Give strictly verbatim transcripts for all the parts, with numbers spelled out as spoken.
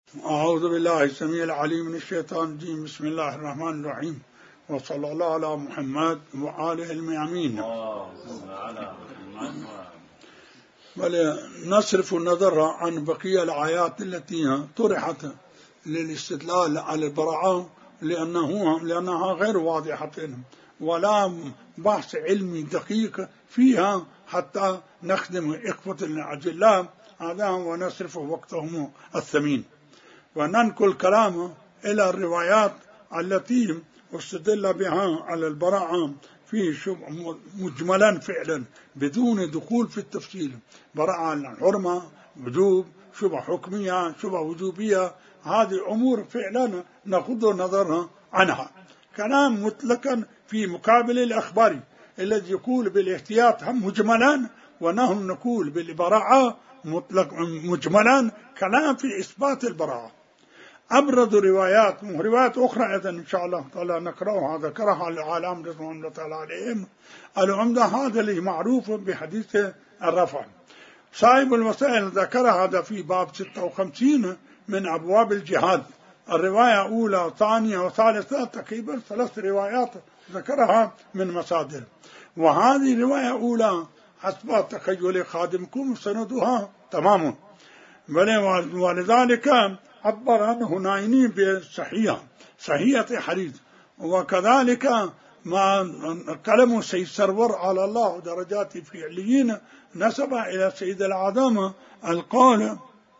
أعوذ بالله السميع العليم من الشيطان الرجيم. بسم الله الرحمن الرحيم، وصلى الله على محمد وآله الميامين. ولنصرف النظر عن بقية الآيات التي طرحت للاستدلال على البراءة لأنه لأنها غير واضحة ولا بحث علمي دقيق فيها حتى نخدم إخوة الأجلاء هذا ونصرف وقتهم الثمين، وننقل كلامه إلى الروايات التي استدل بها على البراءة في مجملا فعلا بدون دخول في التفصيل. براءة عن الحرمة، وجوب، شبه حكمية، شبه وجوبية، هذه أمور فعلا نأخذ نظرها عنها. كلام مطلقا في مقابل الأخبار الذي يقول بالاحتياط هم مجملا، ونحن نقول بالبراءة مطلق مجملا، كلام في إثبات البراءة. أبرز روايات روايات أخرى أيضا إن شاء الله تعالى نقرأها ذكرها العالم رضوان الله تعالى عليهم. العمدة هذا اللي معروف بحديث الرفع. صاحب المسائل ذكر هذا في باب ستة وخمسين من أبواب الجهاد. الرواية أولى وثانية وثالثة تقريبا ثلاث روايات ذكرها من مصادر، وهذه رواية أولى حسب تخيل خادمكم سندها تمام، ولذلك عبر عنه نايني بصحيح صحيحة حديث. وكذلك ما كلام سيد سرور على الله درجات في عليين نسب إلى سيد العظام القول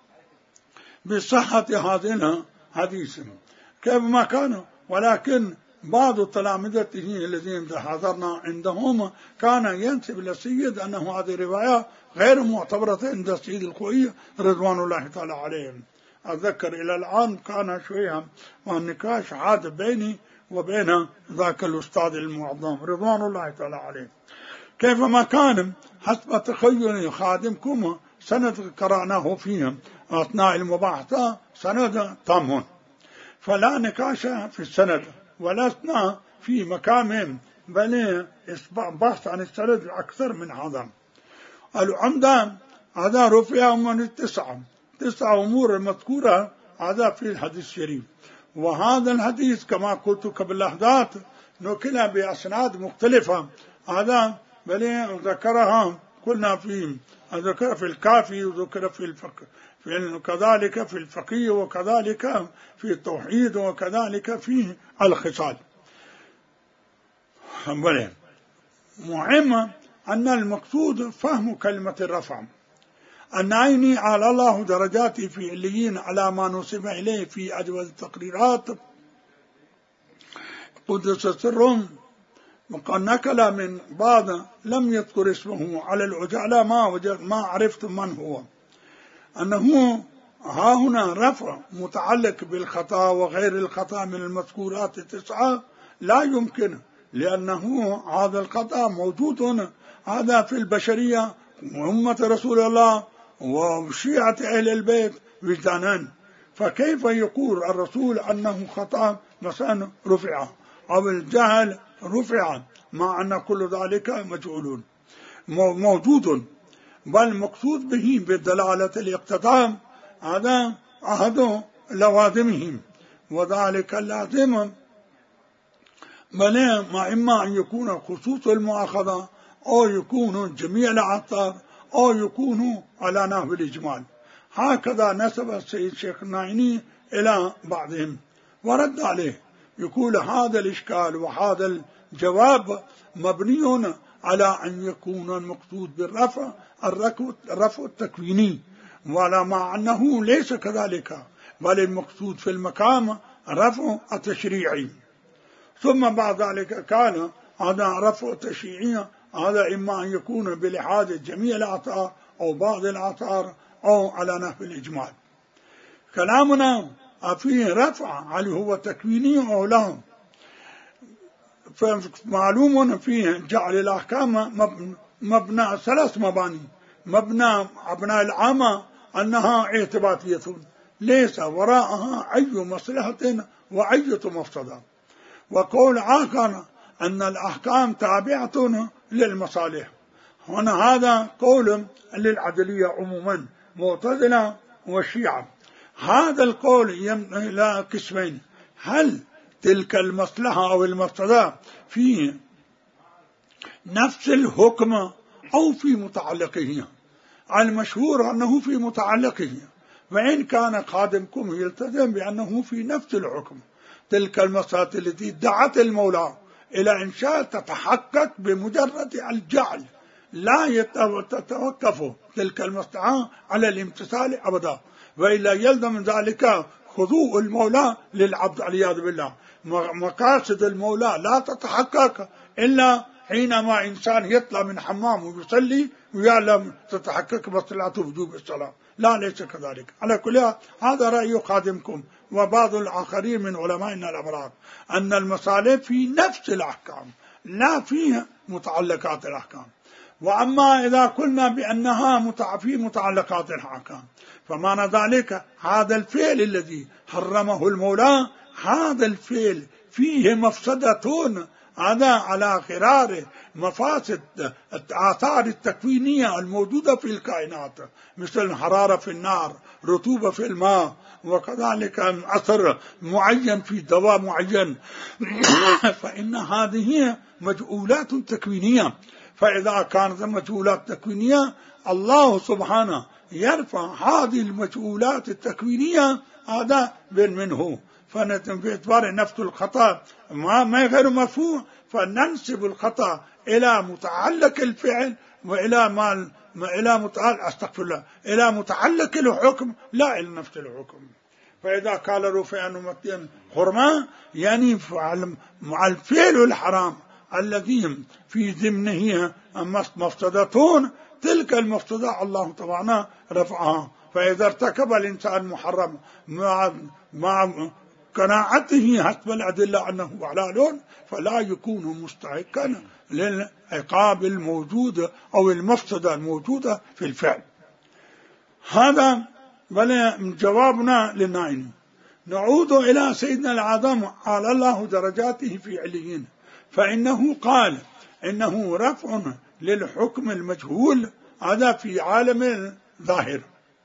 بصحة هذين حديث كيف ما كان، ولكن بعض تلامذته الذين حضرنا عندهم كان ينسب للسيد أنه هذه رواية غير معتبرة عند السيد الخوئي رضوان الله تعالى عليهم. أتذكر إلى الآن كان شوية والنقاش عاد بيني وبين ذاك الأستاذ المعظم رضوان الله تعالى عليه. كيفما كان حسب تخيل خادمكم سند قرأناه فيهم أثناء المباحثة سند تام، فلا نقاش في السند ولسنا في مكان بل بحث عن السند أكثر من هذا. العمدة هذا رفع من التسعة تسع أمور المذكورة هذا في الحديث الشريف، وهذا الحديث كما قلت قبل لحظات نقل بأسناد مختلفة هذا بل ذكرها قلنا في ذكر في الكافي وذكر في الفقه في كذلك في الفقيه وكذلك في التوحيد وكذلك في الخصال. مهم أن المقصود فهم كلمة الرفع. النعيني على الله درجاتي في عليين على ما نسب إليه في أجوز التقريرات قدس سرهم، وقد نقل من بعض لم يذكر اسمه على العجالة ما وجد ما عرفت من هو أنه ها هنا رفع متعلق بالخطأ وغير الخطأ من المذكورات التسعة لا يمكن، لأنه هذا الخطأ موجود هذا في البشرية وأمة رسول الله وشيعة أهل البيت وجدانان، فكيف يقول الرسول أنه خطأ مثلا رفع أو الجهل رفع مع أن كل ذلك مجهول موجود، بل مقصود به بدلالة الاقتضاء هذا أحد لوازمهم، وذلك اللازم بل ما إما أن يكون خصوص المؤاخذة أو يكون جميع الأعطار أو يكون على نحو الإجمال. هكذا نسب السيد شيخ النايني إلى بعضهم ورد عليه، يقول هذا الإشكال وهذا الجواب مبني على أن يكون المقصود بالرفع الرفع التكويني، ولا مع أنه ليس كذلك، بل المقصود في المقام رفع التشريعي. ثم بعد ذلك كان هذا رفع التشريعي هذا إما أن يكون بلحاظ جميع الأعطار أو بعض الأعطار أو على نحو الإجمال. كلامنا فيه رفع هل هو تكويني أو لا، فمعلوم فيه جعل الأحكام مبنى ثلاث مباني. مبنى أبناء العامة أنها اعتباطية ليس وراءها أي مصلحة وأي مفسدة، وقول آخر أن الأحكام تابعة للمصالح. هنا هذا قول للعدلية عموما معتزلة والشيعة، هذا القول إلى قسمين: هل تلك المصلحة أو المفسدة في نفس الحكم أو في متعلقه؟ المشهور أنه في متعلقه، وإن كان خادمكم يلتزم بأنه في نفس الحكم. تلك المصلحة التي دعت المولى إلى إنشاء تتحقق بمجرد الجعل، لا يتوقف تلك المصلحة على الامتثال أبدا، وإلا يلزم من ذلك خضوع المولى للعبد والعياذ بالله. مقاصد المولى لا تتحقق إلا حينما إنسان يطلع من حمام ويصلي ويعلم تتحقق مصلحة وجوب الصلاة، لا ليس كذلك. على كل هذا رأي خادمكم وبعض الآخرين من علمائنا الأبرار، أن المصالح في نفس الأحكام لا فيها متعلقات الأحكام. وأما إذا قلنا بأنها في متعلقات الأحكام، فمعنى ذلك هذا الفعل الذي حرمه المولى، هذا الفعل فيه مفسدتون، هذا على غرار مفاسد الآثار التكوينية الموجودة في الكائنات، مثل الحرارة في النار، رطوبة في الماء، وكذلك أثر معين في دواء معين فإن هذه مجهولات تكوينية. فإذا كانت مجهولات تكوينية، الله سبحانه يرفع هذه المجهولات التكوينية هذا بين منه، فنعتبر نفس الخطأ ما ما غير مرفوع، فننسب الخطأ إلى متعلق الفعل وإلى ما إلى متعلق أستغفر الله إلى متعلق الحكم لا إلى نفس الحكم. فإذا قال رفع نمتين حرمة، يعني مع الفعل الحرام الذي في ضمنه مفسدتون، تلك المفسدة الله طبعا رفعها. فإذا ارتكب الإنسان محرم مع مع قناعته حسب الأدلة أنه حلال، فلا يكون مستحقا للعقاب الموجود أو المفسدة الموجودة في الفعل. هذا بل جوابنا للنائم. نعود إلى سيدنا العظم على الله درجاته في عليين، فإنه قال إنه رفع للحكم المجهول هذا في عالم الظاهر.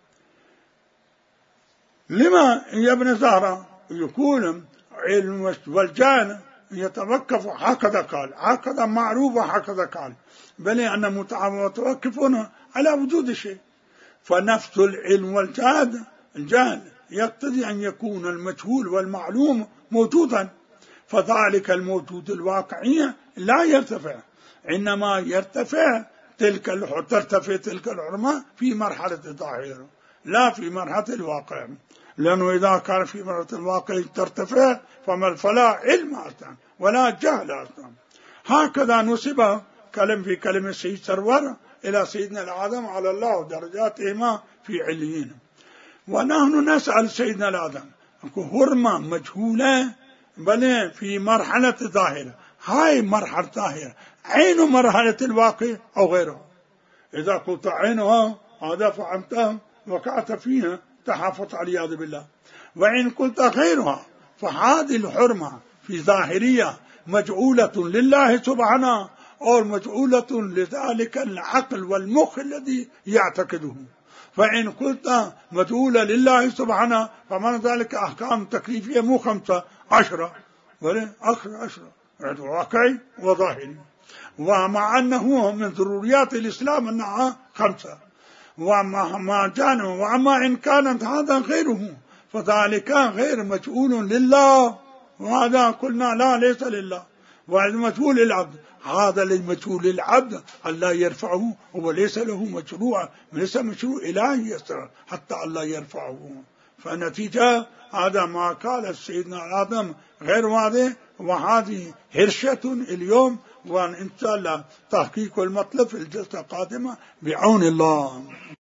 لما يا ابن زهرة يقول علم والجان يتوقف، هكذا قال، هكذا معروف، هكذا قال، بل أن متوقفون على وجود شيء. فنفس العلم والجهل الجهل يقتضي أن يكون المجهول والمعلوم موجودا، فذلك الموجود الواقعي لا يرتفع، إنما يرتفع تلك ترتفع تلك الحرمة في مرحلة الظاهر لا في مرحلة الواقع، لأنه إذا كان في مرحلة الواقع ترتفع فلا علم أصلا ولا جهل أصلا. هكذا نسب كلم في كلمة سيد سرور إلى سيدنا العظم على الله درجاتهما في عليين. ونحن نسأل سيدنا العظم حرمة مجهولة بل في مرحلة ظاهرة، هاي مرحلة ظاهرة عين مرحلة الواقع أو غيره. إذا قلت عينها هذا فهمتها وقعت فيها تحافظ والعياذ بالله. وإن قلت غيرها فهذه الحرمة في ظاهرية مجعولة لله سبحانه أو مجعولة لذلك العقل والمخ الذي يعتقده. فإن قلت مجعولة لله سبحانه فمن ذلك أحكام تكليفية مو خمسة عشرة ولا أخر عشرة واقعي وظاهري، ومع أنه من ضروريات الإسلام أنها خمسة، وما كان وأما إن كانت هذا غيره فذلك غير مجعول لله، وهذا قلنا لا ليس لله. والمجعول للعبد هذا المجعول للعبد الله يرفعه، هو ليس له مشروع، ليس مشروع إلهي يسر حتى الله يرفعه. فنتيجة هذا ما قال سيدنا آدم غير واضح، وهذه هرشة اليوم، وإن شاء الله تحقيق المطلب في الجلسة القادمة بعون الله.